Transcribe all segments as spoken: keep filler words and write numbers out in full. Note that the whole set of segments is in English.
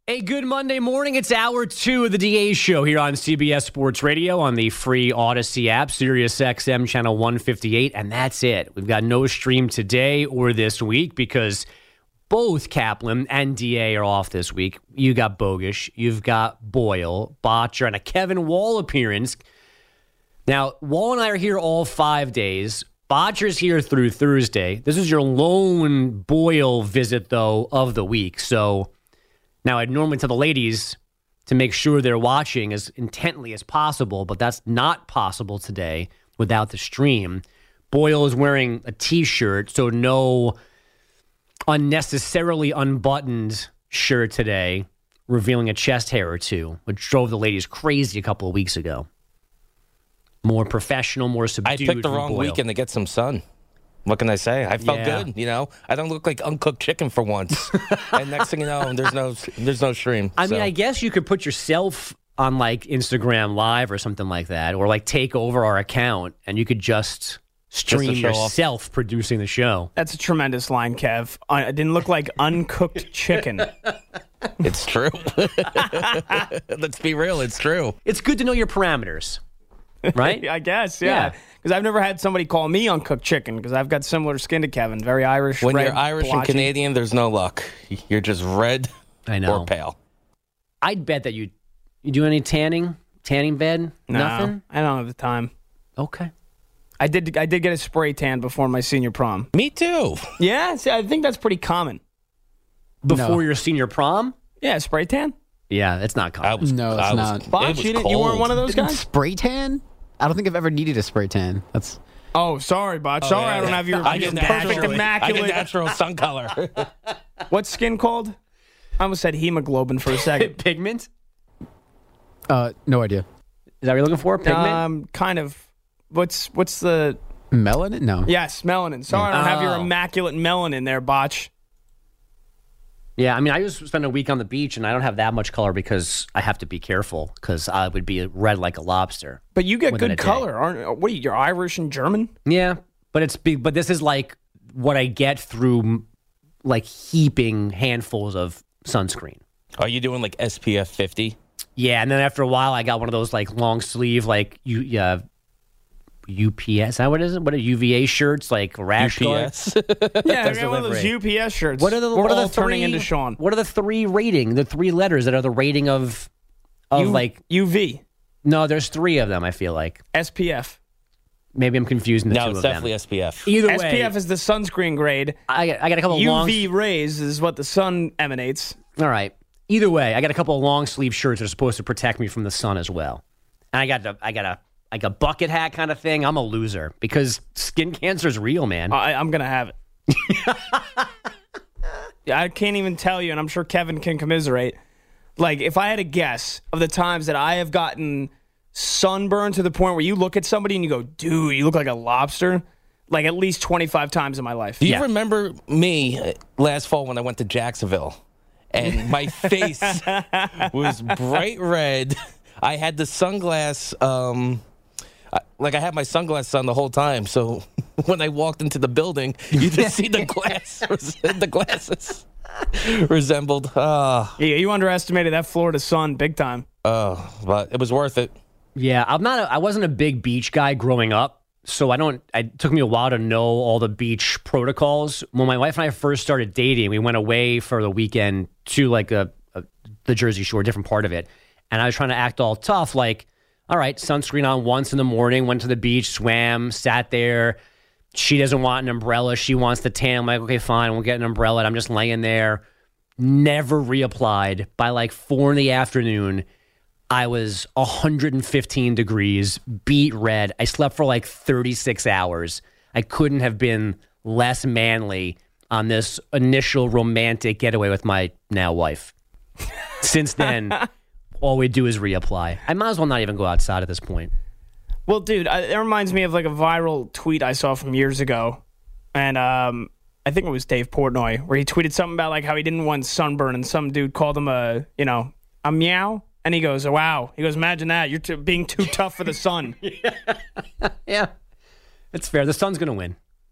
A good Monday morning. It's hour two of the D A Show here on C B S Sports Radio on the free Odyssey app, Sirius X M channel one fifty-eight, and that's it. We've got no stream today or this week because both Kaplan and D A are off this week. You got Bogusch, you've got Boyle, Botcher, and a Kevin Wall appearance. Now, Wall and I are here all five days. Botcher's here through Thursday. This is your lone Boyle visit, though, of the week, so... Now, I'd normally tell the ladies to make sure they're watching as intently as possible, but that's not possible today without the stream. Boyle is wearing a T-shirt, so no unnecessarily unbuttoned shirt today, revealing a chest hair or two, which drove the ladies crazy a couple of weeks ago. More professional, more subdued. I picked the wrong Boyle. weekend to get some sun. What can I say? I felt Yeah. good, you know. I don't look like uncooked chicken for once. And next thing you know, there's no there's no stream. I so. mean, I guess you could put yourself on like Instagram Live or something like that, or like take over our account and you could just stream show off. yourself producing the show. That's a tremendous line, Kev. I- It didn't look like uncooked chicken. It's true. Let's be real, it's true. It's good to know your parameters, right? I guess, Yeah. yeah. Because I've never had somebody call me uncooked chicken because I've got similar skin to Kevin. Very Irish, When red, you're Irish and blotchy. Canadian, there's no luck. You're just red I know. or pale. I'd bet that you you do any tanning, tanning bed, No, nothing. I don't have the time. Okay. I did I did get a spray tan before my senior prom. Me too. Yeah, see, I think that's pretty common. Before No. your senior prom? Yeah, spray tan. Yeah, it's not I common. was, No, it's I was, not. It Bob, was you, didn't, you weren't cold. one of those guys? Spray tan? I don't think I've ever needed a spray tan. That's Oh, sorry, Bot. Sorry, I don't have your, I your get perfect natural- I get immaculate. natural sun color. What's skin called? I almost said hemoglobin for a second. Pigment? uh, no idea. Is that what you're looking for? Pigment? um, kind of. What's what's the? Melanin? No. Yes, melanin. Sorry, I don't have your Oh. immaculate melanin there, Botch. Yeah, I mean, I just spend a week on the beach, and I don't have that much color because I have to be careful because I would be red like a lobster. But you get Within a good day. color, aren't? What are you? You're Irish and German. Yeah, but it's big. But this is like what I get through like heaping handfuls of sunscreen. Are you doing like S P F fifty? Yeah, and then after a while, I got one of those like long sleeve like you yeah. U P S, is that what is it? What are U V A shirts like rash U P guard? S? Yeah, I Does got one of those delivery. U P S shirts. What are the We're what are all the three, turning into Sean? What are the three rating? The three letters that are the rating of of U- like U V, no, there's three of them. I feel like S P F. maybe I'm confusing the No, two it's of definitely them. S P F. Either way, S P F is the sunscreen grade. I got, I got a couple of long. U V rays is what the sun emanates. All right. Either way, I got a couple of long sleeve shirts that are supposed to protect me from the sun as well. And I got a, I got a like a bucket hat kind of thing. I'm a loser because skin cancer is real, man. I, I'm gonna have it. Yeah, I can't even tell you, and I'm sure Kevin can commiserate. Like, if I had a guess of the times that I have gotten sunburned to the point where you look at somebody and you go, dude, you look like a lobster, like at least twenty-five times in my life. Do you Yeah. remember me uh, last fall when I went to Jacksonville and my face was bright red? I had the sunglass, um, I, like I had my sunglasses on the whole time. So when I walked into the building, you just see the glass, the glasses resembled. Ah, Yeah, you underestimated that Florida sun big time. oh, but it was worth it. Yeah, I'm not. A, I wasn't a big beach guy growing up, so I don't. It took me a while to know all the beach protocols. When my wife and I first started dating, we went away for the weekend to like a, a the Jersey Shore, a different part of it, and I was trying to act all tough, like, all right, sunscreen on once in the morning, went to the beach, swam, sat there. She doesn't want an umbrella. She wants the tan. I'm like, okay, fine, we'll get an umbrella. And I'm just laying there, never reapplied. By like four in the afternoon, I was one hundred fifteen degrees, beet red. I slept for like thirty-six hours. I couldn't have been less manly on this initial romantic getaway with my now wife. Since then, all we do is reapply. I might as well not even go outside at this point. Well, dude, I, it reminds me of like a viral tweet I saw from years ago. And um, I think it was Dave Portnoy, where he tweeted something about like how he didn't want sunburn, and some dude called him a, you know, a meow. And he goes, oh, wow. He goes, imagine that. You're t- being too tough for the sun. Yeah, it's fair. The sun's going to win.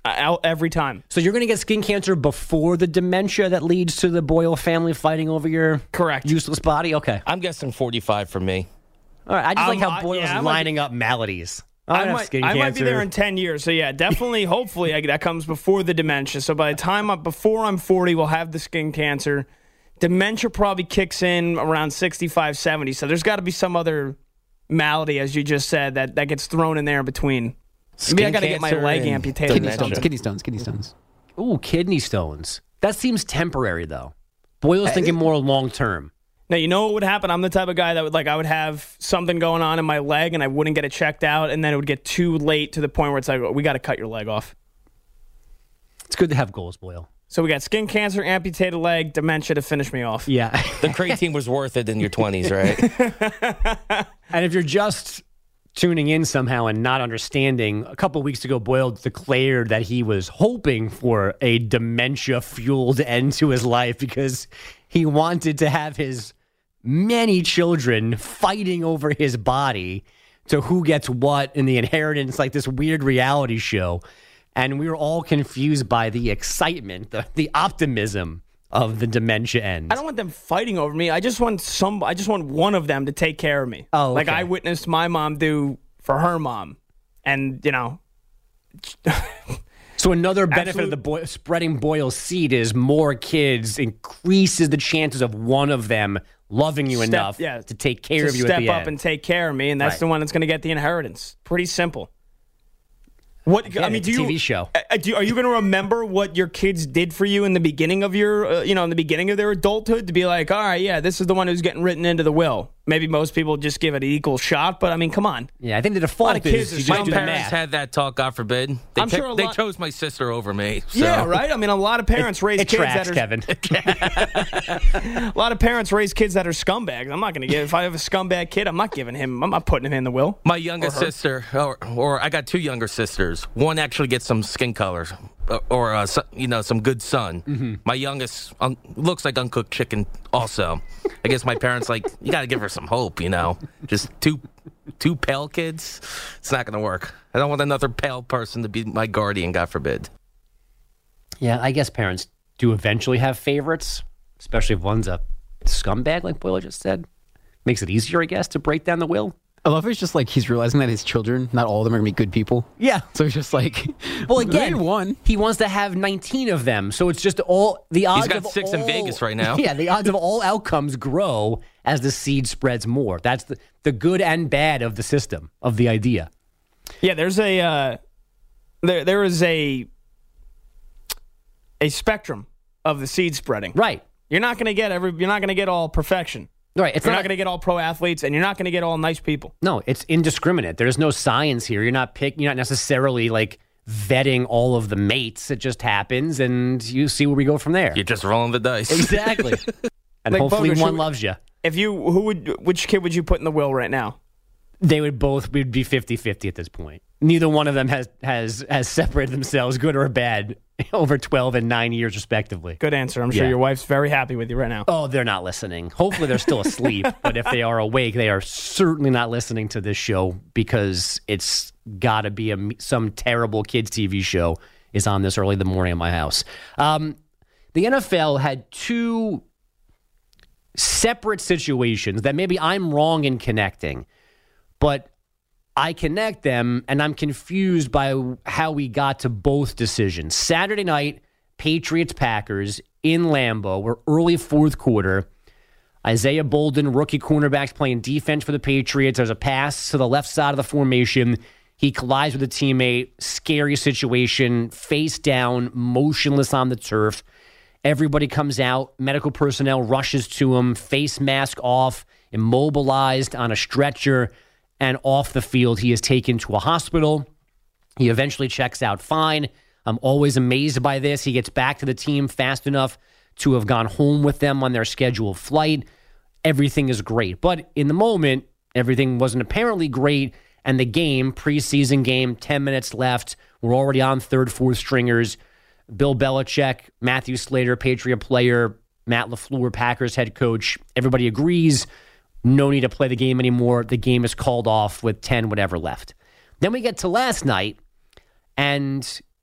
Out every time. So you're going to get skin cancer before the dementia that leads to the Boyle family fighting over your Correct. useless body? Okay. I'm guessing forty-five for me. All right. I just Um, like how I- Boyle's yeah, I might lining up maladies. I, I don't have might, skin I cancer. might be there in ten years. So, yeah, definitely, hopefully, I, that comes before the dementia. So, by the time I'm, before I'm forty, we'll have the skin cancer. Dementia probably kicks in around sixty-five, seventy. So, there's got to be some other malady, as you just said, that, that gets thrown in there in between. Maybe I got to get my cancer leg and amputated. Kidney next stones, year. kidney stones, kidney stones. Ooh, kidney stones. That seems temporary, though. Boyle's thinking more long term. Now, you know what would happen? I'm the type of guy that would, like, I would have something going on in my leg and I wouldn't get it checked out, and then it would get too late to the point where it's like, we got to cut your leg off. It's good to have goals, Boyle. So we got skin cancer, amputated leg, dementia to finish me off. Yeah. The creatine was worth it in your twenties, right? And if you're just tuning in somehow and not understanding, a couple of weeks ago, Boyle declared that he was hoping for a dementia-fueled end to his life because he wanted to have his many children fighting over his body to who gets what in the inheritance, like this weird reality show. And we were all confused by the excitement, the, the optimism of the dementia end. I don't want them fighting over me. I just want some. I just want one of them to take care of me. Oh, like okay. I witnessed my mom do for her mom, and you know, So another benefit Absolute- of the boy, spreading Boyle's seed is more kids increases the chances of one of them loving you Step- enough yeah, to take care to of you step at the up end. and take care of me, and that's Right. the one that's going to get the inheritance. Pretty simple. What get I it. mean, It's do a you? T V show. uh, do you- are you going to remember what your kids did for you in the beginning of your, uh, you know, in the beginning of their adulthood? To be like, all right, yeah, this is the one who's getting written into the will. Maybe most people just give it an equal shot, but I mean, come on. Yeah, I think the lot default of kids is are you so just do the Parents math. had that talk, God forbid. They, I'm picked- sure a they lot- chose my sister over me. So. Yeah, right. I mean, a lot of parents raise It kids tracks, that are Kevin. a lot of parents raise kids that are scumbags. I'm not going to give. If I have a scumbag kid, I'm not giving him. I'm not putting him in the will. My younger sister, or, or I got two younger sisters. One actually gets some skin color, or, or uh, so- you know, some good sun. Mm-hmm. My youngest um, looks like uncooked chicken. Also, I guess my parents like you got to give her some hope. You know, just two two pale kids. It's not going to work. I don't want another pale person to be my guardian. God forbid. Yeah, I guess parents do eventually have favorites, especially if one's a scumbag, like Boyle just said. Makes it easier, I guess, to break down the will. I love it's just like he's realizing that his children, not all of them are gonna be good people. Yeah. So he's just like, Well, again, one. he wants to have nineteen of them, so it's just all the odds. got of six in all- Vegas right now. Yeah, the odds of all outcomes grow as the seed spreads more. That's the the good and bad of the system of the idea. Yeah, there's a uh, there there is a a spectrum of the seed spreading. Right. You're not going to get every. You're not going to get all perfection. Right. It's You're not, not going to get all pro athletes, and you're not going to get all nice people. No, it's indiscriminate. There's no science here. You're not pick. You're not necessarily like vetting all of the mates. It just happens, and you see where we go from there. You're just rolling the dice. Exactly. And Like, hopefully Bogus, one should- loves you. If you who would which kid would you put in the will right now? They would both would be fifty-fifty at this point. Neither one of them has has has separated themselves, good or bad, over twelve and nine years respectively. Good answer. I'm sure Yeah. your wife's very happy with you right now. Oh, they're not listening. Hopefully they're still asleep, but if they are awake, they are certainly not listening to this show because it's got to be a, some terrible kids T V show is on this early in the morning at my house. Um, the N F L had two separate situations that maybe I'm wrong in connecting, but I connect them and I'm confused by how we got to both decisions. Saturday night, Patriots Packers in Lambeau, we're early fourth quarter. Isaiah Bolden, rookie cornerbacks playing defense for the Patriots. There's a pass to the left side of the formation. He collides with a teammate. Scary situation. Face down, motionless on the turf. Everybody comes out. Medical personnel rushes to him. Face mask off. Immobilized on a stretcher. And off the field, he is taken to a hospital. He eventually checks out fine. I'm always amazed by this. He gets back to the team fast enough to have gone home with them on their scheduled flight. Everything is great. But in the moment, everything wasn't apparently great. And the game, preseason game, ten minutes left. We're already on third, fourth stringers. Bill Belichick, Matthew Slater, Patriot player, Matt LaFleur, Packers head coach. Everybody agrees. No need to play the game anymore. The game is called off with ten whatever left. Then we get to last night, and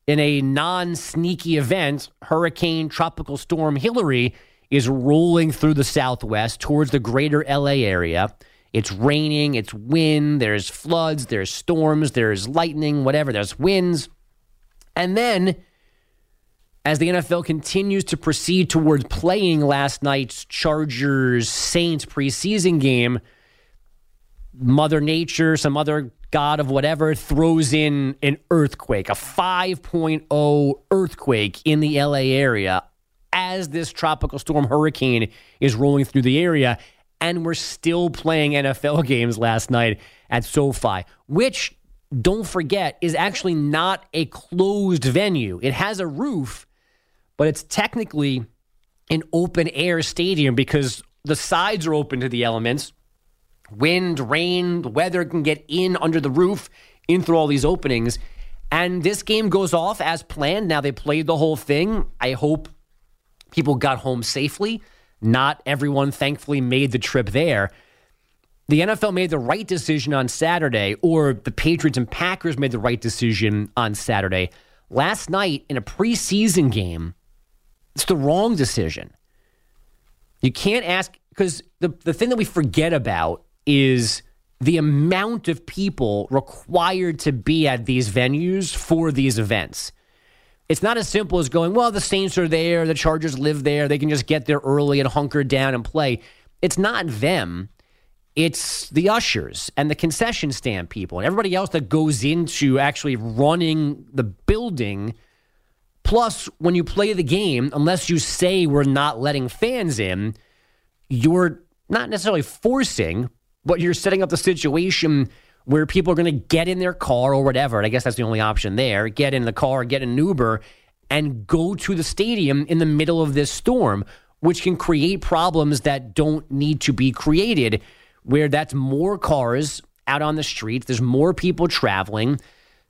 In a non-sneaky event, Hurricane Tropical Storm Hillary is rolling through the southwest towards the greater L A area. It's raining, it's wind, there's floods, there's storms, there's lightning, whatever, there's winds. And then, as the N F L continues to proceed towards playing last night's Chargers-Saints preseason game, Mother Nature, some other god of whatever, throws in an earthquake, a five point oh earthquake in the L A area as this tropical storm hurricane is rolling through the area. And we're still playing N F L games last night at SoFi, which, don't forget, is actually not a closed venue. It has a roof, but it's technically an open-air stadium because the sides are open to the elements. Wind, rain, the weather can get in under the roof, in through all these openings. And this game goes off as planned. Now, they played the whole thing. I hope people got home safely. Not everyone, thankfully, made the trip there. The N F L made the right decision on Saturday, or the Patriots and Packers made the right decision on Saturday. Last night, in a preseason game, it's the wrong decision. You can't ask, because the, the thing that we forget about is the amount of people required to be at these venues for these events. It's not as simple as going, well, the Saints are there, the Chargers live there, they can just get there early and hunker down and play. It's not them. It's the ushers and the concession stand people and everybody else that goes into actually running the building. Plus, when you play the game, unless you say we're not letting fans in, you're not necessarily forcing, but you're setting up the situation where people are going to get in their car or whatever, and I guess that's the only option there, get in the car, get an Uber, and go to the stadium in the middle of this storm, which can create problems that don't need to be created, where that's more cars out on the streets, there's more people traveling,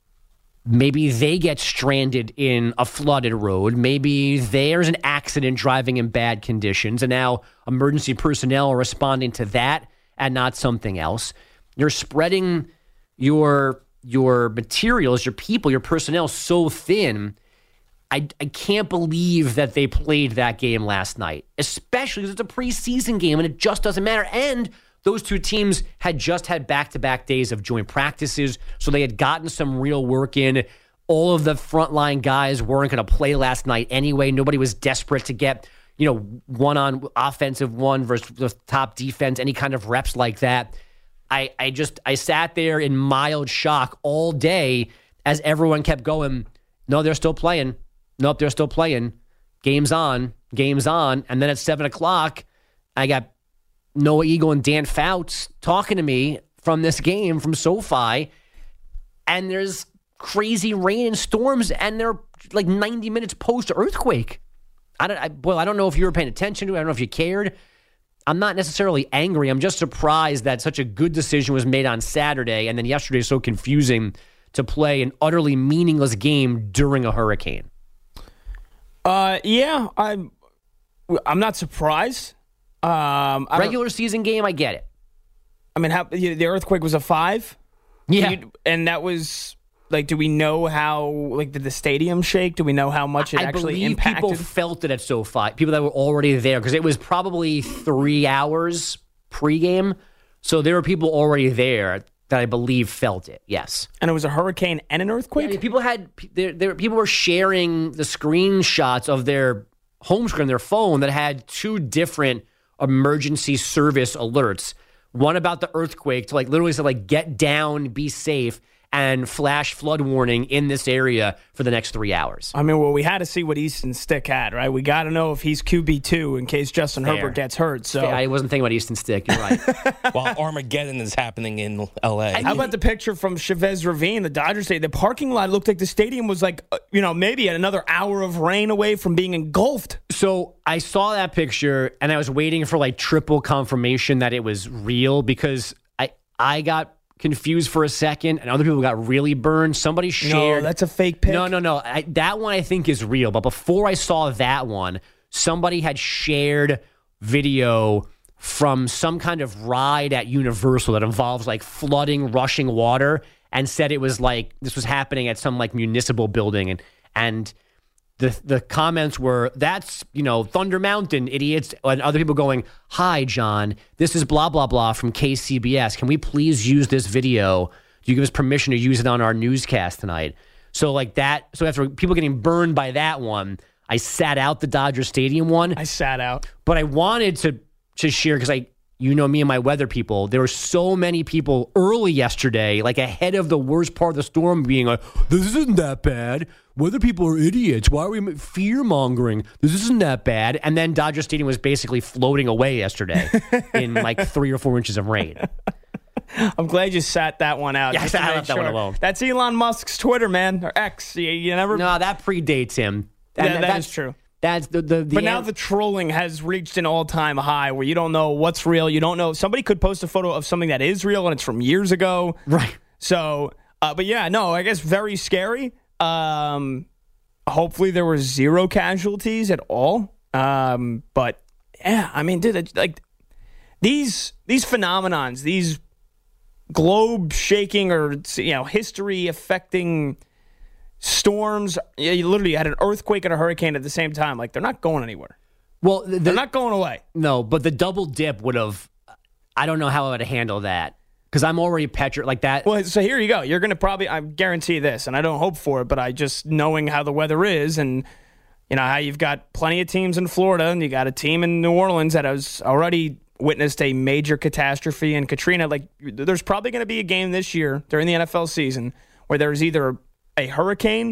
maybe they get stranded in a flooded road, maybe there's an accident driving in bad conditions, and now emergency personnel are responding to that and not something else. You're spreading your your materials, your people, your personnel so thin. I, I can't believe that they played that game last night, especially because it's a preseason game and it just doesn't matter. And those two teams had just had back-to-back days of joint practices, so they had gotten some real work in. All of the frontline guys weren't going to play last night anyway. Nobody was desperate to get, you know, one on offensive one versus the top defense, any kind of reps like that. I, I just, I sat there in mild shock all day as everyone kept going, no, they're still playing. Nope, they're still playing. Game's on, game's on. And then at seven o'clock, I got Noah Eagle and Dan Fouts talking to me from this game from SoFi. And there's crazy rain and storms, and they're like ninety minutes post-earthquake. I don't, I, well, I don't know if you were paying attention to it. I don't know if you cared. I'm not necessarily angry. I'm just surprised that such a good decision was made on Saturday, and then yesterday is so confusing to play an utterly meaningless game during a hurricane. Uh, yeah, I'm. I'm not surprised. Um, I Regular season game, I get it. I mean, how the earthquake was a five. Yeah, you, and that was like, do we know how? Like, did the stadium shake? Do we know how much it I actually believe impacted? People felt it at SoFi. People that were already there, because it was probably three hours pregame, so there were people already there that I believe felt it. Yes, and it was a hurricane and an earthquake. Yeah, I mean, people had there, there. People were sharing the screenshots of their home screen, their phone, that had two different emergency service alerts. One about the earthquake to like literally say like get down, be safe, and flash flood warning in this area for the next three hours. I mean, well, we had to see what Easton Stick had, right? We got to know if he's Q B two in case Justin Fair. Herbert gets hurt. So I wasn't thinking about Easton Stick. You're right. While Armageddon is happening in L A. How about the picture from Chavez Ravine, the Dodgers Stadium? The parking lot looked like the stadium was like, uh, you know, maybe another hour of rain away from being engulfed. So I saw that picture and I was waiting for like triple confirmation that it was real, because I I got confused for a second and other people got really burned. Somebody shared. No, that's a fake pic. No, no, no. I, that one I think is real. But before I saw that one, somebody had shared video from some kind of ride at Universal that involves like flooding, rushing water, and said it was like this was happening at some like municipal building. And And the the comments were, that's, you know, Thunder Mountain, idiots. And other people going, hi, John, this is blah, blah, blah from K C B S. Can we please use this video? Do you give us permission to use it on our newscast tonight? So like that, so after people getting burned by that one, I sat out the Dodger Stadium one. I sat out. But I wanted to, to share, because I, you know me and my weather people, there were so many people early yesterday, like ahead of the worst part of the storm, being like, this isn't that bad. Weather people are idiots. Why are we fear-mongering? This isn't that bad. And then Dodger Stadium was basically floating away yesterday in like three or four inches of rain. I'm glad you sat that one out. Yeah, just to I make left that one sure. alone. That's Elon Musk's Twitter, man, or X. You, you never. No, that predates him. Yeah, And that that's, is true. That's the, the, the But now the trolling has reached an all-time high where you don't know what's real. You don't know. Somebody could post a photo of something that is real and it's from years ago. Right. So, uh, but yeah, no, I guess very scary. Um, hopefully there were zero casualties at all. Um, but yeah, I mean, dude, it's like these these phenomenons, these globe-shaking or, you know, history-affecting storms. Yeah, you literally had an earthquake and a hurricane at the same time. Like, they're not going anywhere. Well, the, They're not going away. No, but the double dip would have, I don't know how I would handle that, because I'm already petrified like that. Well, so here you go. You're going to probably, I guarantee this, and I don't hope for it, but I just, knowing how the weather is and, you know, how you've got plenty of teams in Florida and you got a team in New Orleans that has already witnessed a major catastrophe in Katrina. Like, there's probably going to be a game this year during the N F L season where there's either a hurricane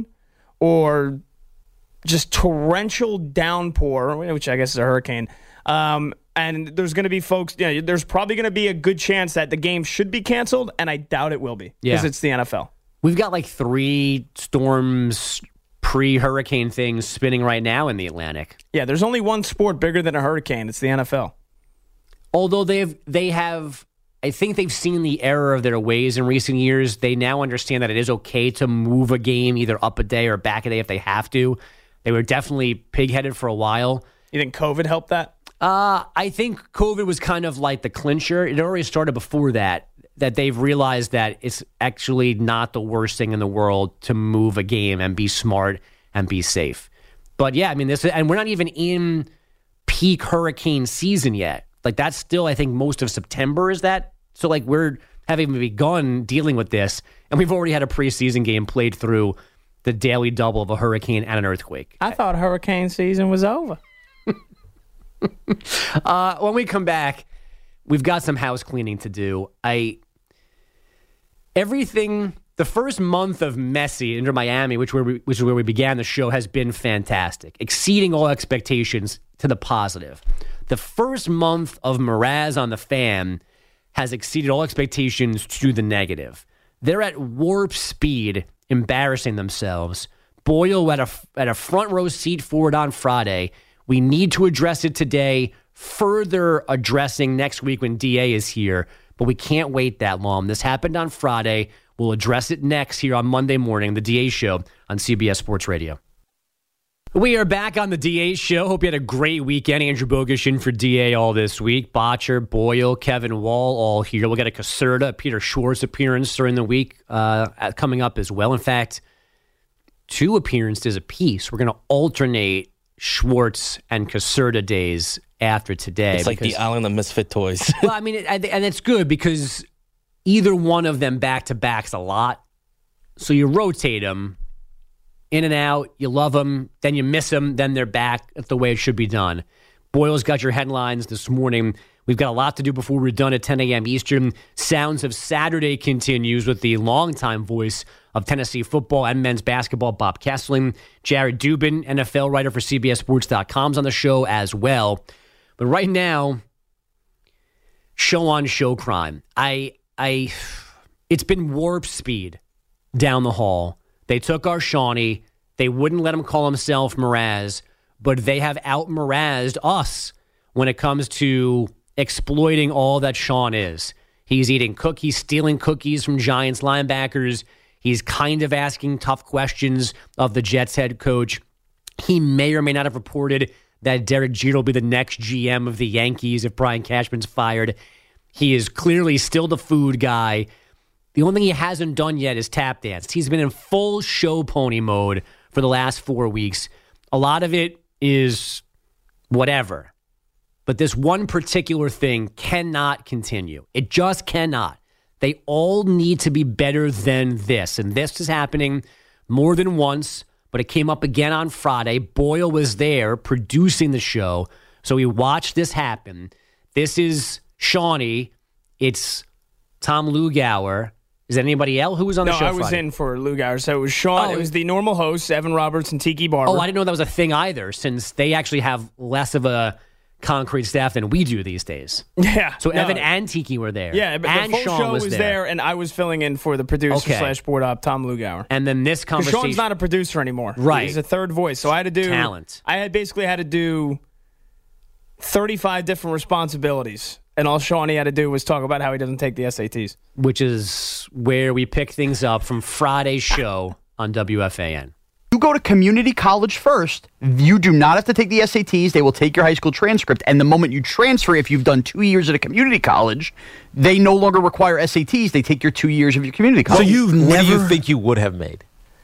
or just torrential downpour, which I guess is a hurricane. Um, and there's going to be folks, you know, there's probably going to be a good chance that the game should be canceled, and I doubt it will be because Yeah. it's the N F L. We've got like three storms, pre-hurricane things spinning right now in the Atlantic. Yeah, there's only one sport bigger than a hurricane. It's the N F L. Although they've they have, I think they've seen the error of their ways in recent years. They now understand that it is okay to move a game either up a day or back a day if they have to. They were definitely pig-headed for a while. You think COVID helped that? Uh, I think COVID was kind of like the clincher. It already started before that, that they've realized that it's actually not the worst thing in the world to move a game and be smart and be safe. But yeah, I mean, this, and we're not even in peak hurricane season yet. Like, that's still, I think, most of September is that. So, like, we're having begun dealing with this, and we've already had a preseason game played through the daily double of a hurricane and an earthquake. I thought hurricane season was over. uh, when we come back, we've got some house cleaning to do. I everything. The first month of Messi into Miami, which where we, which is where we began the show, has been fantastic, exceeding all expectations to the positive. The first month of Mraz on the Fan has exceeded all expectations to the negative. They're at warp speed, embarrassing themselves. Boyle at a, at a front row seat for it on Friday. We need to address it today, further addressing next week when D A is here, but we can't wait that long. This happened on Friday. We'll address it next here on Monday morning, the D A Show on C B S Sports Radio. We are back on the D A Show. Hope you had a great weekend. Andrew Bogusch in for D A all this week. Botcher, Boyle, Kevin Wall all here. We'll get a Caserta, Peter Schwartz appearance during the week uh, coming up as well. In fact, two appearances apiece. We're going to alternate Schwartz and Caserta days after today. It's like because, the island of misfit toys. well, I mean, it, and it's good because either one of them back-to-back's a lot. So you rotate them in and out. You love them. Then you miss them. Then they're back. That's the way it should be done. Boyle's got your headlines this morning. We've got a lot to do before we're done at ten a.m. Eastern. Sounds of Saturday continues with the longtime voice of Tennessee football and men's basketball, Bob Kessling. Jared Dubin, N F L writer for C B S Sports dot com, is on the show as well. But right now, show-on-show crime. I, I, it's been warp speed down the hall. They took our Shawnee. They wouldn't let him call himself Mraz, but they have out-Mrazed us when it comes to exploiting all that Sean is. He's eating cookies, stealing cookies from Giants linebackers. He's kind of asking tough questions of the Jets head coach. He may or may not have reported that Derek Jeter will be the next G M of the Yankees if Brian Cashman's fired. He is clearly still the food guy. The only thing he hasn't done yet is tap dance. He's been in full show pony mode for the last four weeks. A lot of it is whatever. But this one particular thing cannot continue. It just cannot. They all need to be better than this. And this is happening more than once, but it came up again on Friday. Boyle was there producing the show, so we watched this happen. This is Shawnee. It's Tom Lugauer. Is there anybody else who was on no, the show I was Friday? in for Lugauer. So it was Sean. Oh, it was the normal hosts, Evan Roberts and Tiki Barber. Oh, I didn't know that was a thing either, since they actually have less of a concrete staff than we do these days. Yeah. So no. Evan and Tiki were there. Yeah, but and the full Sean show was, was there. there, and I was filling in for the producer Okay. slash board op, Tom Lugauer. And then this Because conversation. Sean's not a producer anymore. Right. He's a third voice. So I had to do Talent. I had basically had to do thirty-five different responsibilities. And all Shawnee had to do was talk about how he doesn't take the S A Ts. Which is where we pick things up from Friday's show on W F A N. You go to community college first. You do not have to take the S A Ts. They will take your high school transcript. And the moment you transfer, if you've done two years at a community college, they no longer require S A Ts. They take your two years of your community So college. you've what never... do you think you would have made?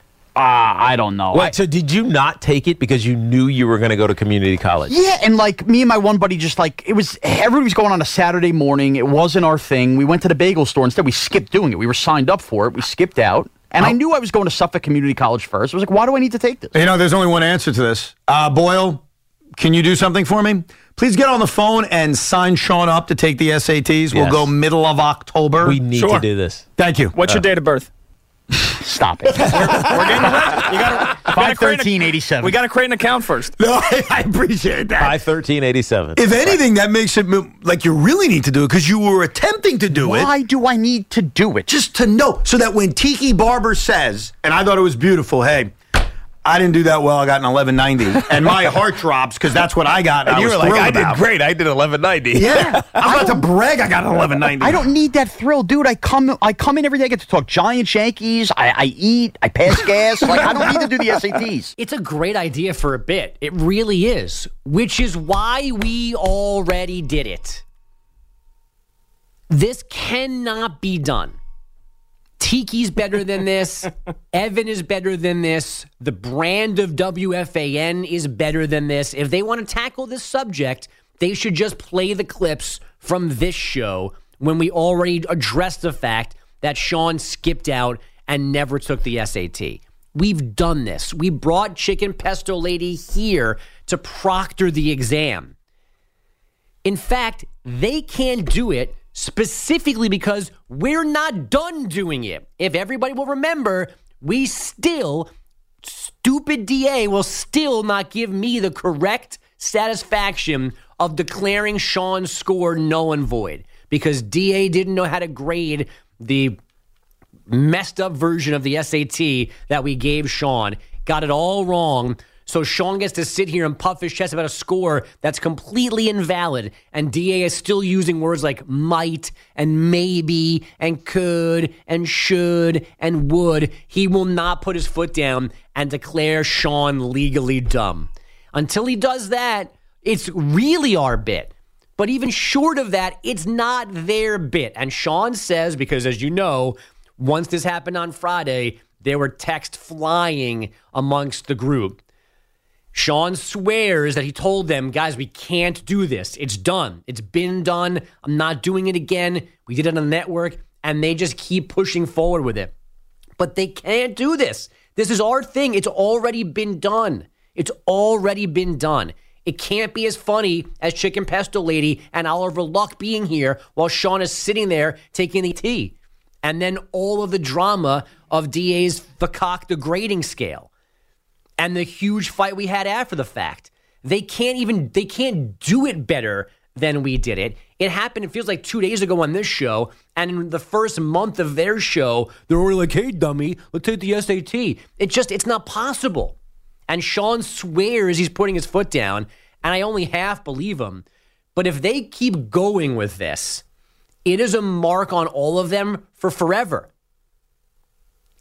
Uh, I don't know. Wait, I, so did you not take it because you knew you were going to go to community college? Yeah, and like me and my one buddy just like, it was, everybody was going on a Saturday morning. It wasn't our thing. We went to the bagel store. Instead, we skipped doing it. We were signed up for it. We skipped out. And I knew I was going to Suffolk Community College first. I was like, why do I need to take this? You know, there's only one answer to this. Uh, Boyle, can you do something for me? Please get on the phone and sign Sean up to take the S A Ts. We'll Yes. go middle of October. We need Sure. to do this. Thank you. What's your date of birth? Stop it. We're getting ready. You gotta, five thirteen eighty-seven. We got to create an account first. No, I, I appreciate that. five thirteen eighty-seven. If anything, that makes it mo- like you really need to do it because you were attempting to do it. Why do I need to do it? Just to know, so that when Tiki Barber says, and I thought it was beautiful, hey, I didn't do that well, I got an eleven ninety, and my heart drops because that's what I got. And And I you was were like, thrilled I did about. great. I did eleven ninety. Yeah, I'm about to brag I got an eleven ninety. I don't need that thrill, dude. I come I come in every day, I get to talk Giants, Yankees, I, I eat, I pass gas. Like, I don't need to do the S A Ts. It's a great idea for a bit. It really is, which is why we already did it. This cannot be done. Tiki's better than this. Evan is better than this. The brand of W F A N is better than this. If they want to tackle this subject, they should just play the clips from this show when we already addressed the fact that Sean skipped out and never took the S A T. We've done this. We brought Chicken Pesto Lady here to proctor the exam. In fact, they can't do it specifically because we're not done doing it. If everybody will remember, we still, stupid D A will still not give me the correct satisfaction of declaring Sean's score null and void because D A didn't know how to grade the messed up version of the S A T that we gave Sean. Got it all wrong. So Sean gets to sit here and puff his chest about a score that's completely invalid. And D A is still using words like might and maybe and could and should and would. He will not put his foot down and declare Sean legally dumb. Until he does that, it's really our bit. But even short of that, it's not their bit. And Sean says, because as you know, once this happened on Friday, there were texts flying amongst the group. Sean swears that he told them, guys, we can't do this. It's done. It's been done. I'm not doing it again. We did it on the network, and they just keep pushing forward with it. But they can't do this. This is our thing. It's already been done. It's already been done. It can't be as funny as Chicken Pesto Lady and Oliver Luck being here while Sean is sitting there taking the tea. And then all of the drama of D A's the cock the grading scale. And the huge fight we had after the fact. They can't even, they can't do it better than we did it. It happened, it feels like two days ago on this show, and in the first month of their show, they're already like, hey, dummy, let's take the S A T. It just, it's not possible. And Sean swears he's putting his foot down, and I only half believe him. But if they keep going with this, it is a mark on all of them for forever.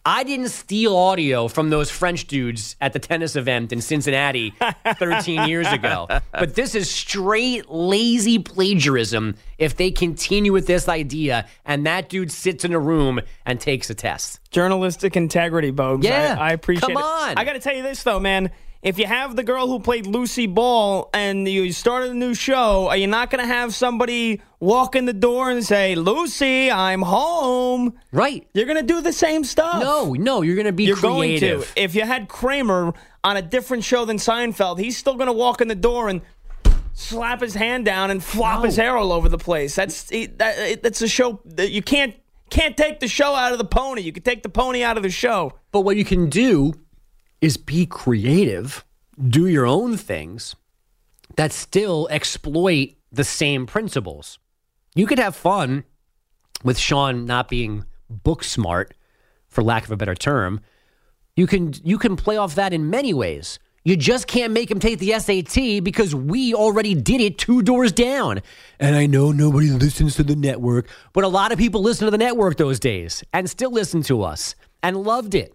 I didn't steal audio from those French dudes at the tennis event in Cincinnati thirteen years ago. But this is straight lazy plagiarism if they continue with this idea and that dude sits in a room and takes a test. Journalistic integrity, Bogues. Yeah, I, I appreciate come it. on. I got to tell you this, though, man. If you have the girl who played Lucy Ball and you started a new show, are you not going to have somebody walk in the door and say, Lucy, I'm home? Right. You're going to do the same stuff. No, no, you're going to be You're creative. going to. If you had Kramer on a different show than Seinfeld, he's still going to walk in the door and slap his hand down and flop No. his hair all over the place. That's that, that's a show that you can't can't take the show out of the pony. You can take the pony out of the show. But what you can do is be creative, do your own things that still exploit the same principles. You could have fun with Sean not being book smart, for lack of a better term. You can you can play off that in many ways. You just can't make him take the S A T because we already did it two doors down. And I know nobody listens to the network, but a lot of people listen to the network those days and still listen to us and loved it.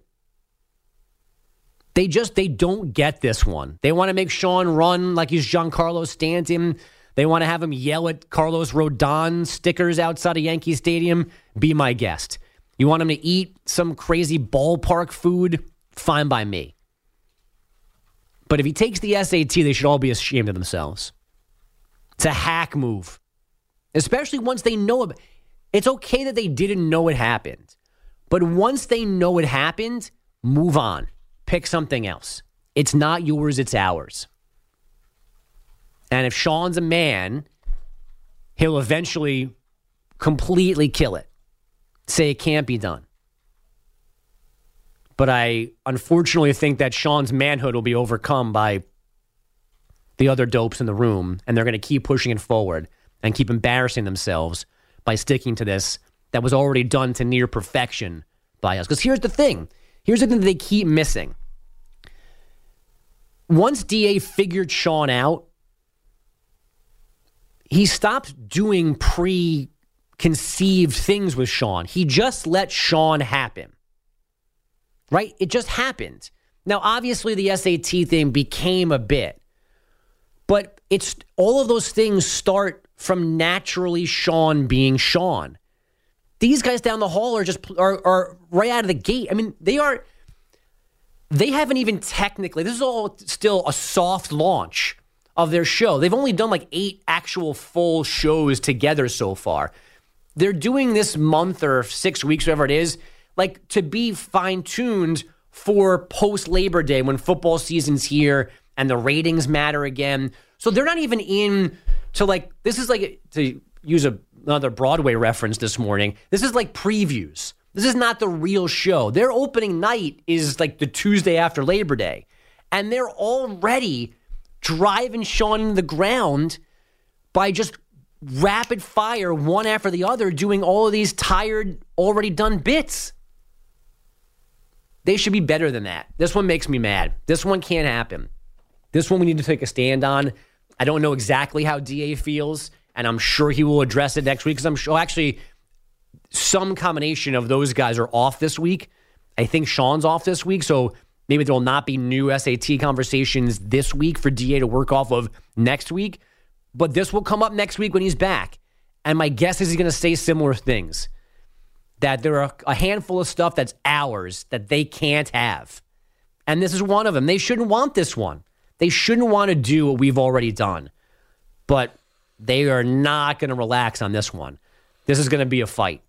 They just, they don't get this one. They want to make Sean run like he's Giancarlo Stanton. They want to have him yell at Carlos Rodon stickers outside of Yankee Stadium. Be my guest. You want him to eat some crazy ballpark food? Fine by me. But if he takes the S A T, they should all be ashamed of themselves. It's a hack move. Especially once they know it. It's okay that they didn't know it happened. But once they know it happened, move on. Pick something else. It's not yours, it's ours. And if Sean's a man, he'll eventually completely kill it. Say it can't be done. But I unfortunately think that Sean's manhood will be overcome by the other dopes in the room, and they're going to keep pushing it forward and keep embarrassing themselves by sticking to this that was already done to near perfection by us. Because here's the thing. Here's the thing that they keep missing. Once D A figured Sean out, he stopped doing preconceived things with Sean. He just let Sean happen. Right? It just happened. Now, obviously, the S A T thing became a bit. But it's all of those things start from naturally Sean being Sean. These guys down the hall are just are, are right out of the gate. I mean, they are, they haven't even technically, this is all still a soft launch of their show. They've only done like eight actual full shows together so far. They're doing this month or six weeks, whatever it is, like to be fine-tuned for post-Labor Day when football season's here and the ratings matter again. So they're not even in to like, this is like, to use a another Broadway reference this morning, this is like previews. This is not the real show. Their opening night is like the Tuesday after Labor Day. And they're already driving Sean into the ground by just rapid fire, one after the other, doing all of these tired, already done bits. They should be better than that. This one makes me mad. This one can't happen. This one we need to take a stand on. I don't know exactly how D A feels, and I'm sure he will address it next week because I'm sure actually some combination of those guys are off this week. I think Sean's off this week, so maybe there will not be new S A T conversations this week for D A to work off of next week. But this will come up next week when he's back. And my guess is he's going to say similar things. That there are a handful of stuff that's ours that they can't have. And this is one of them. They shouldn't want this one. They shouldn't want to do what we've already done. But they are not going to relax on this one. This is going to be a fight.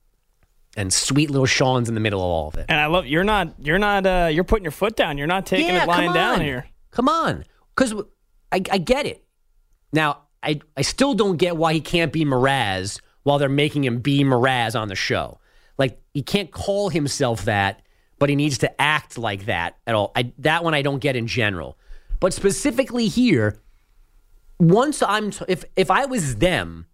And sweet little Sean's in the middle of all of it. And I love you're not you're not uh, you're putting your foot down. You're not taking yeah, it lying come down on. here. Come on. Because I, I get it. Now, I, I still don't get why he can't be Mraz while they're making him be Mraz on the show. Like, he can't call himself that, but he needs to act like that at all. I, that one I don't get in general. But specifically here, once I'm, t- if if I was them,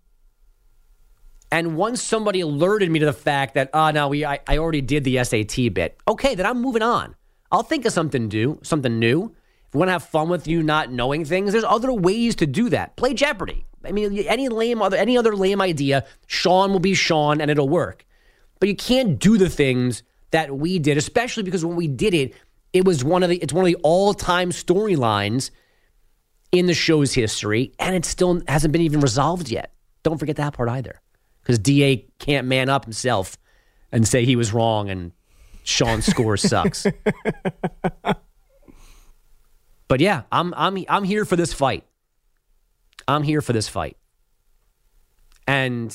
and once somebody alerted me to the fact that, oh, no, we, I, I already did the S A T bit, okay, then I'm moving on. I'll think of something new, something new. If we want to have fun with you not knowing things, there's other ways to do that. Play Jeopardy. I mean, any lame other, any other lame idea, Sean will be Sean, and it'll work. But you can't do the things that we did, especially because when we did it, it was one of the it's one of the all-time storylines in the show's history, and it still hasn't been even resolved yet. Don't forget that part either, because D A can't man up himself and say he was wrong and Sean's score sucks. But yeah, I'm I'm I'm here for this fight. I'm here for this fight. And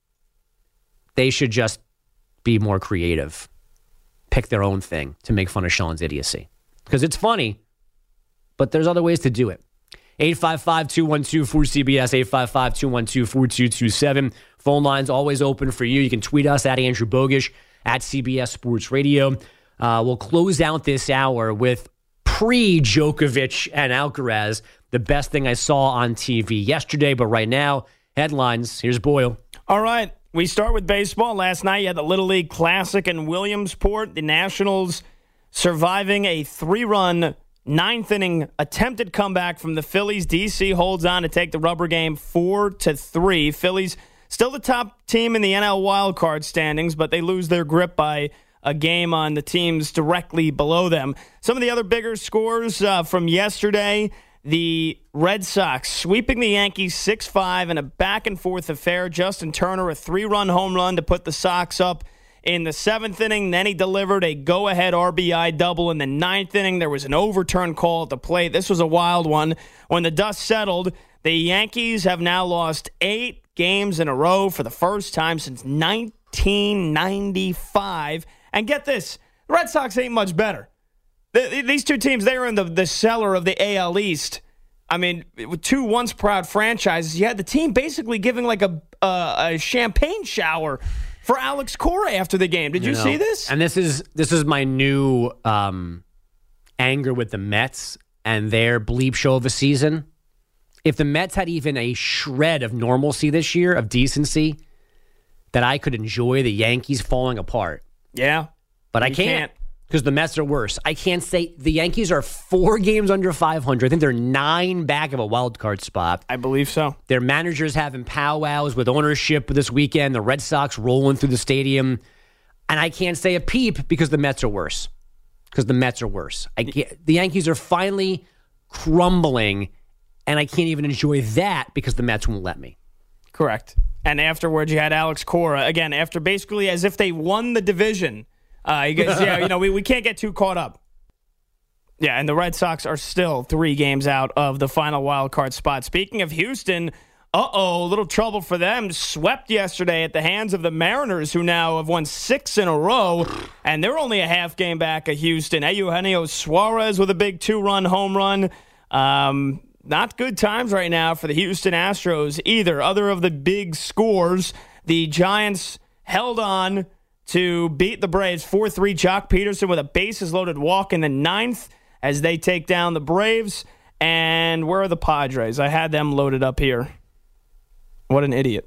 they should just be more creative. Pick their own thing to make fun of Sean's idiocy. Because it's funny, but there's other ways to do it. eight five five, two one two, four C B S, eight five five, two one two, four two two seven. Phone lines always open for you. You can tweet us at Andrew Bogish, at C B S Sports Radio. Uh, we'll close out this hour with pre-Djokovic and Alcaraz, the best thing I saw on T V yesterday. But right now, headlines. Here's Boyle. All right. We start with baseball. Last night, you had the Little League Classic in Williamsport. The Nationals surviving a three-run, ninth-inning attempted comeback from the Phillies. D C holds on to take the rubber game four to three. Phillies still the top team in the N L wildcard standings, but they lose their grip by a game on the teams directly below them. Some of the other bigger scores uh, from yesterday, the Red Sox sweeping the Yankees six five in a back-and-forth affair. Justin Turner, a three-run home run to put the Sox up in the seventh inning. Then he delivered a go-ahead R B I double in the ninth inning. There was an overturn call at the plate. This was a wild one. When the dust settled, the Yankees have now lost eight games in a row for the first time since nineteen ninety-five. And get this, the Red Sox ain't much better. The, these two teams, they were in the, the cellar of the A L East. I mean, with two once-proud franchises, you had the team basically giving like a, uh, a champagne shower for Alex Cora after the game. Did you, you know, see this? And this is this is my new um, anger with the Mets and their bleep show of a season. If the Mets had even a shred of normalcy this year, of decency, that I could enjoy the Yankees falling apart. Yeah. But I can't because the Mets are worse. I can't say the Yankees are four games under five hundred. I think they're nine back of a wild card spot. I believe so. Their managers having powwows with ownership this weekend. The Red Sox rolling through the stadium. And I can't say a peep because the Mets are worse. Because the Mets are worse. I can't, the Yankees are finally crumbling, and I can't even enjoy that because the Mets won't let me. Correct. And afterwards, you had Alex Cora. Again, after basically as if they won the division. Uh, you guys, yeah, you know, we, we can't get too caught up. Yeah, and the Red Sox are still three games out of the final wild card spot. Speaking of Houston, uh-oh, a little trouble for them. Swept yesterday at the hands of the Mariners, who now have won six in a row, and they're only a half game back of Houston. Eugenio Suarez with a big two-run home run. Um, not good times right now for the Houston Astros either. Other of the big scores, the Giants held on to beat the Braves four three. Jock Peterson with a bases-loaded walk in the ninth as they take down the Braves. And where are the Padres? I had them loaded up here. What an idiot.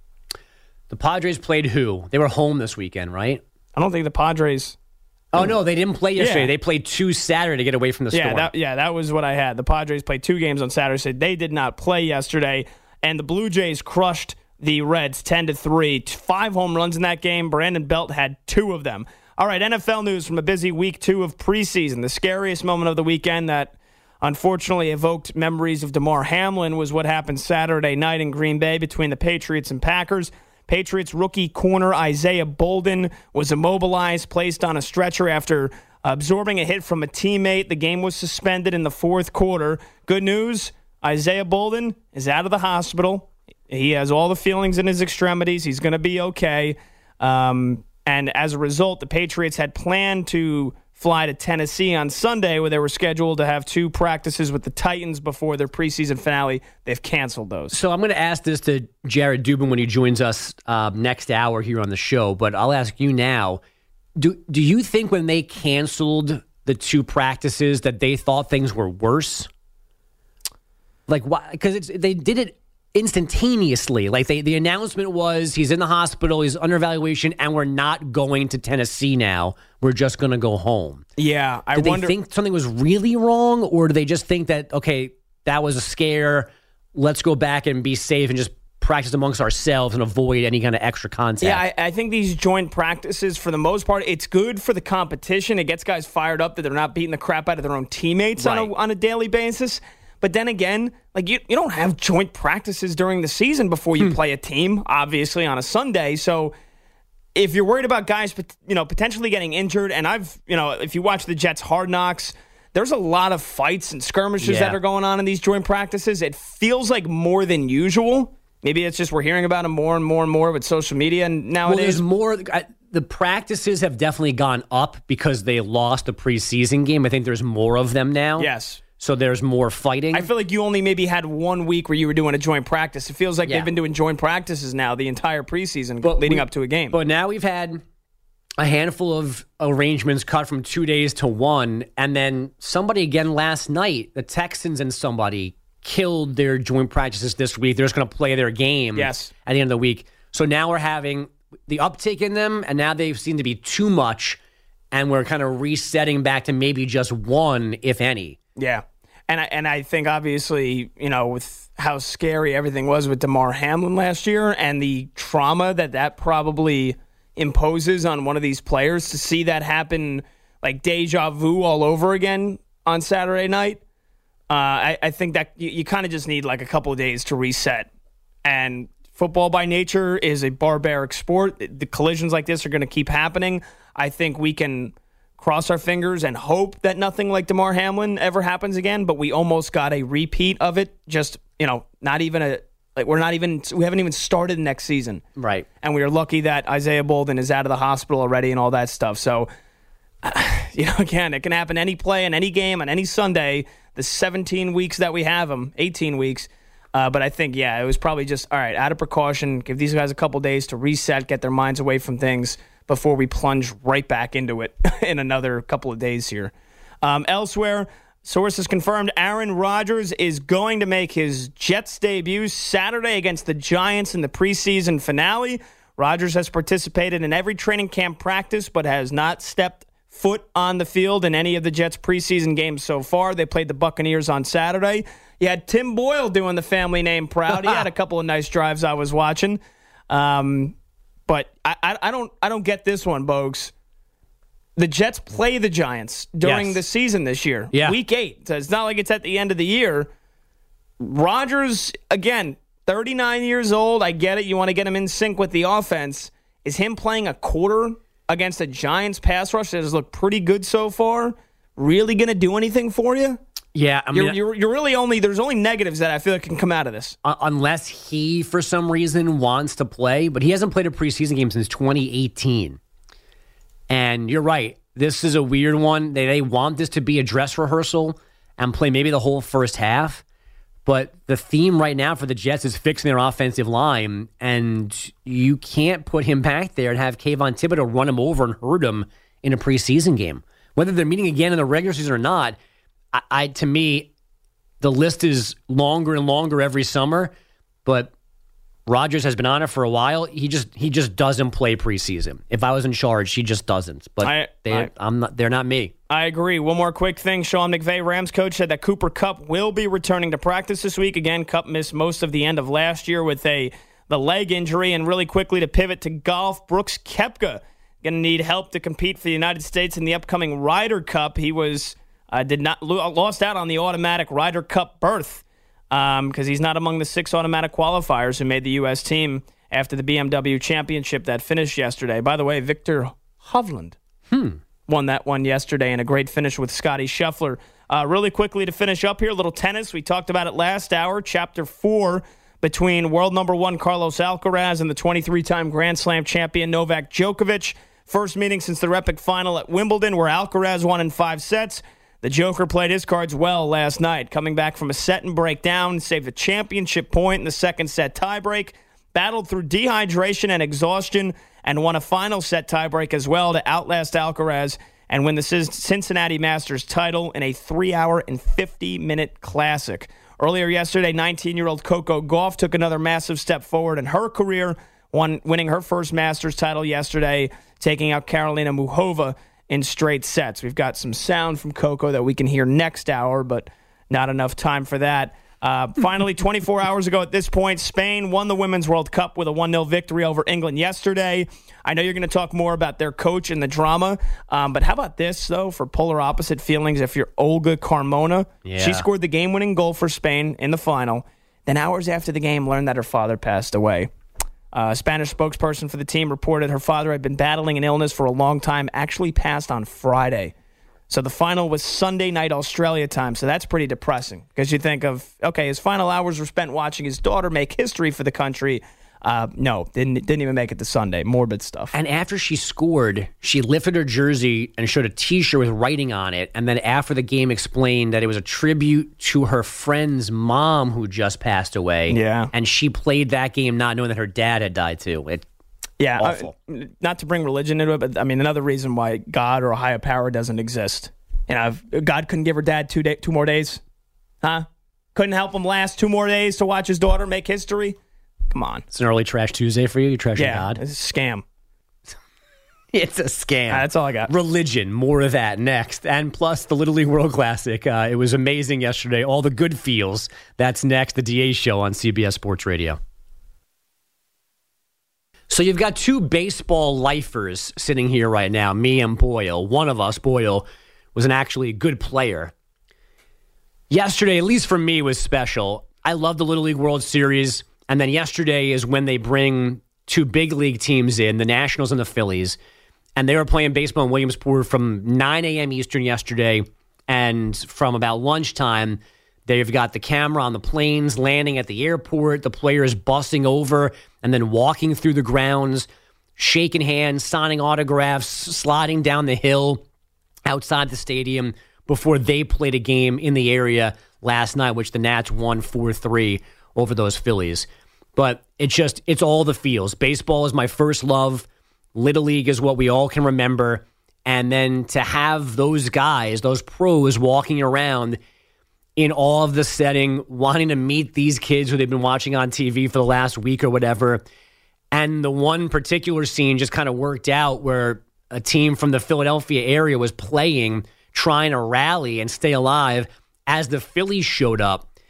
The Padres played who? They were home this weekend, right? I don't think the Padres... Oh, no, they didn't play yesterday. Yeah. They played two Saturday to get away from the yeah, storm. That, yeah, that was what I had. The Padres played two games on Saturday. So they did not play yesterday. And the Blue Jays crushed the Reds ten to three. Five home runs in that game. Brandon Belt had two of them. All right, N F L news from a busy week two of preseason. The scariest moment of the weekend that unfortunately evoked memories of DeMar Hamlin was what happened Saturday night in Green Bay between the Patriots and Packers. Patriots rookie corner Isaiah Bolden was immobilized, placed on a stretcher after absorbing a hit from a teammate. The game was suspended in the fourth quarter. Good news, Isaiah Bolden is out of the hospital. He has all the feelings in his extremities. He's going to be okay. Um, and as a result, the Patriots had planned to fly to Tennessee on Sunday, where they were scheduled to have two practices with the Titans before their preseason finale. They've canceled those. So I'm going to ask this to Jared Dubin when he joins us uh, next hour here on the show, but I'll ask you now. Do, do you think when they canceled the two practices that they thought things were worse? Like, why? Because they did it instantaneously. Like they, the announcement was he's in the hospital, he's under evaluation, and we're not going to Tennessee now. We're just going to go home. Yeah, I did wonder. Did they think something was really wrong, or do they just think that, okay, that was a scare, let's go back and be safe and just practice amongst ourselves and avoid any kind of extra contact. Yeah, I, I think these joint practices, for the most part, it's good for the competition. It gets guys fired up that they're not beating the crap out of their own teammates Right. on a, on a daily basis. But then again, like you, you don't have joint practices during the season before you play a team, obviously, on a Sunday. So if you're worried about guys, you know, potentially getting injured, and I've, you know, if you watch the Jets Hard Knocks, there's a lot of fights and skirmishes Yeah. that are going on in these joint practices. It feels like more than usual. Maybe it's just we're hearing about them more and more and more with social media and well, nowadays. there's more. I, the practices have definitely gone up because they lost a preseason game. I think there's more of them now. Yes. So there's more fighting. I feel like you only maybe had one week where you were doing a joint practice. It feels like Yeah. they've been doing joint practices now the entire preseason But leading we- up to a game. But now we've had a handful of arrangements cut from two days to one. And then somebody again last night, the Texans and somebody killed their joint practices this week. They're just going to play their game Yes. at the end of the week. So now we're having the uptick in them, and now they seem to be too much. And we're kind of resetting back to maybe just one, if any. Yeah. And I, and I think, obviously, you know, with how scary everything was with DeMar Hamlin last year and the trauma that that probably imposes on one of these players, to see that happen like deja vu all over again on Saturday night, uh, I, I think that you, you kind of just need like a couple of days to reset. And football by nature is a barbaric sport. The collisions like this are going to keep happening. I think we can cross our fingers and hope that nothing like DeMar Hamlin ever happens again, but we almost got a repeat of it. Just, you know, not even a, like we're not even, we haven't even started next season. Right. And we are lucky that Isaiah Bolden is out of the hospital already and all that stuff. So, you know, again, it can happen any play in any game on any Sunday, the seventeen weeks that we have them, eighteen weeks. Uh, but I think, yeah, it was probably just, all right, out of precaution, give these guys a couple days to reset, get their minds away from things before we plunge right back into it in another couple of days here. Um, elsewhere, sources confirmed Aaron Rodgers is going to make his Jets debut Saturday against the Giants in the preseason finale. Rodgers has participated in every training camp practice, but has not stepped foot on the field in any of the Jets preseason games so far. They played the Buccaneers on Saturday. You had Tim Boyle doing the family name proud. He had a couple of nice drives I was watching. Um, but I, I, I don't I don't get this one, Bogues. The Jets play the Giants during Yes. the season this year. Yeah. Week eight. So it's not like it's at the end of the year. Rodgers, again, thirty-nine years old. I get it. You want to get him in sync with the offense. Is him playing a quarter against a Giants pass rush that has looked pretty good so far really going to do anything for you? Yeah, I mean, You're, you're, you're really only, there's only negatives that I feel like can come out of this. uh, unless he, for some reason, wants to play, but he hasn't played a preseason game since twenty eighteen. And you're right. This is a weird one. They, they want this to be a dress rehearsal and play maybe the whole first half. But the theme right now for the Jets is fixing their offensive line, and you can't put him back there and have Kayvon Thibodeau run him over and hurt him in a preseason game. Whether they're meeting again in the regular season or not, I, I to me, the list is longer and longer every summer. But Rodgers has been on it for a while. He just he just doesn't play preseason. If I was in charge, he just doesn't. But I- they, I- I'm not. They're not me. I agree. One more quick thing. Sean McVay, Rams coach, said that Cooper Kupp will be returning to practice this week. Again, Kupp missed most of the end of last year with a the leg injury. And really quickly to pivot to golf, Brooks Koepka going to need help to compete for the United States in the upcoming Ryder Cup. He was uh, did not lost out on the automatic Ryder Cup berth because um, he's not among the six automatic qualifiers who made the U S team after the B M W Championship that finished yesterday. By the way, Victor Hovland won that one yesterday in a great finish with Scotty Scheffler. Uh, really quickly to finish up here, a little tennis. We talked about it last hour. Chapter four between world number one Carlos Alcaraz and the twenty-three-time Grand Slam champion Novak Djokovic. First meeting since their epic final at Wimbledon, where Alcaraz won in five sets. The Joker played his cards well last night, coming back from a set and break down, saved a championship point in the second set tiebreak, battled through dehydration and exhaustion, and won a final set tiebreak as well to outlast Alcaraz and win the Cincinnati Masters title in a three hour and fifty minute classic. Earlier yesterday, nineteen-year-old Coco Gauff took another massive step forward in her career, won, winning her first Masters title yesterday, taking out Karolina Muchova in straight sets. We've got some sound from Coco that we can hear next hour, but not enough time for that. Uh, finally, twenty-four hours ago at this point, Spain won the Women's World Cup with a one nil victory over England yesterday. I know you're going to talk more about their coach and the drama, um, but how about this, though, for polar opposite feelings? If you're Olga Carmona, Yeah. she scored the game-winning goal for Spain in the final. Then hours after the game, learned that her father passed away. A Spanish spokesperson for the team reported her father had been battling an illness for a long time, actually passed on Friday. So the final was Sunday night Australia time, so that's pretty depressing because you think of, okay, his final hours were spent watching his daughter make history for the country. Uh, no, didn't didn't even make it to Sunday. Morbid stuff. And after she scored, she lifted her jersey and showed a T-shirt with writing on it. And then after the game explained that it was a tribute to her friend's mom who just passed away. Yeah. And she played that game not knowing that her dad had died too. It, Yeah, Awful. uh, not to bring religion into it, but I mean another reason why God or a higher power doesn't exist. You know, if God couldn't give her dad two day, two more days, huh? Couldn't help him last two more days to watch his daughter make history. Come on, it's an early Trash Tuesday for you. You trash yeah, God. it's a scam. It's a scam. Uh, that's all I got. Religion, more of that next. And plus the Little League World Classic. Uh, it was amazing yesterday. All the good feels. That's next. The D A Show on C B S Sports Radio. So you've got two baseball lifers sitting here right now, me and Boyle. One of us, Boyle, was an actually good player. Yesterday, at least for me, was special. I love the Little League World Series. And then yesterday is when they bring two big league teams in, the Nationals and the Phillies. And they were playing baseball in Williamsport from nine a.m. Eastern yesterday. And from about lunchtime, they've got the camera on the planes landing at the airport, the players busing over and then walking through the grounds, shaking hands, signing autographs, sliding down the hill outside the stadium before they played a game in the area last night, which the Nats won four three over those Phillies. But it's just, it's all the feels. Baseball is my first love. Little League is what we all can remember. And then to have those guys, those pros walking around in all of the setting, wanting to meet these kids who they've been watching on T V for the last week or whatever. And the one particular scene just kind of worked out where a team from the Philadelphia area was playing, trying to rally and stay alive as the Phillies showed up.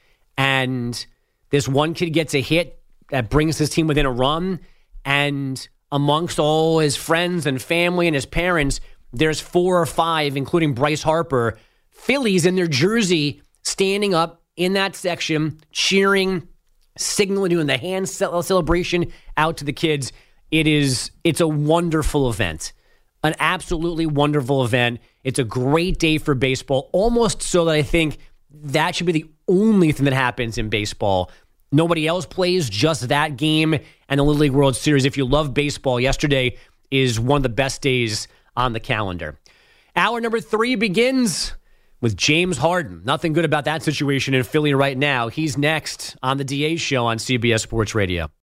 And this one kid gets a hit that brings his team within a run. And amongst all his friends and family and his parents, there's four or five, including Bryce Harper, Phillies in their jersey, standing up in that section, cheering, signaling, doing the hand celebration out to the kids. It is, it's a wonderful event, an absolutely wonderful event. It's a great day for baseball, almost so that I think that should be the only thing that happens in baseball. Nobody else plays, just that game and the Little League World Series. If you love baseball, yesterday is one of the best days on the calendar. Hour number three begins with James Harden. Nothing good about that situation in Philly right now. He's next on the D A Show on C B S Sports Radio.